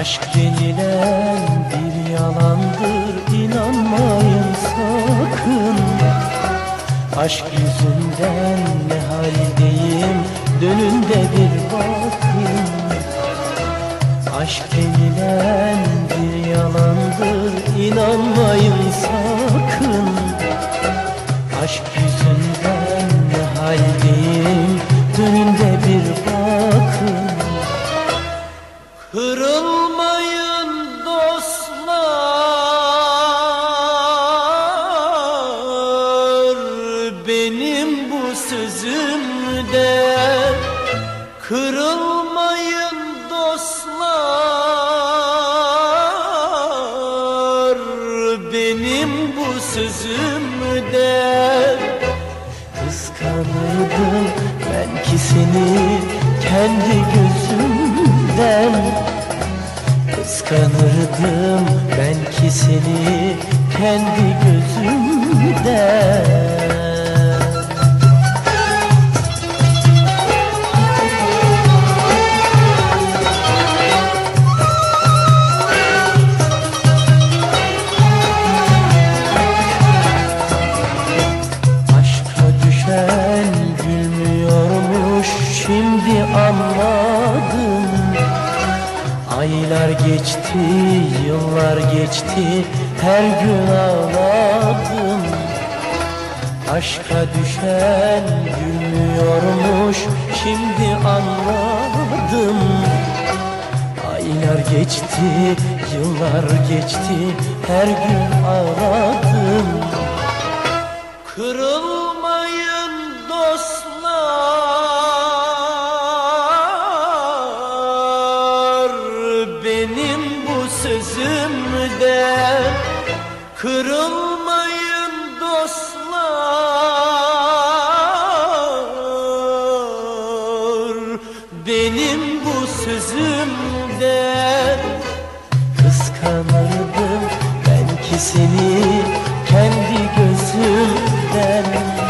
Aşk denilen bir yalandır, inanmayın sakın. Aşk yüzünden ne haldeyim, dönün de bir bakın. Aşk denilen bir yalandır, inanmayın sakın. Aşk yüzünden ne haldeyim, dönün de bir bakın. Kırılmayın dostlar benim bu sözümden. Kırılmayın dostlar benim bu sözümden. Kıskanırdım ben ki seni kendi gözümden. Kıskanırdım ben ki seni kendi gözümden. Aşka düşen gülmüyormuş, şimdi anladım. Aylar geçti, yıllar geçti, her gün ağladım. Aşka düşen gülmüyormuş, şimdi anladım. Aylar geçti, yıllar geçti, her gün ağladım. Kırılmayın dostlar benim bu sözümden. Kırılmayın dostlar benim bu sözümden. Kıskanırdım ben ki seni kendi gözümden.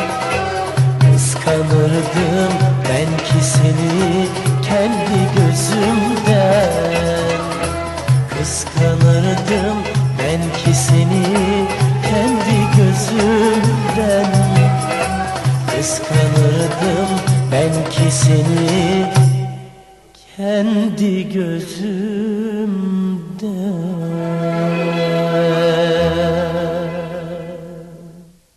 Kıskanırdım ben ki seni kendi gözümden. Kıskanırdım ben ki seni kendi gözümden. Kıskanırdım ben ki seni kendi gözümden.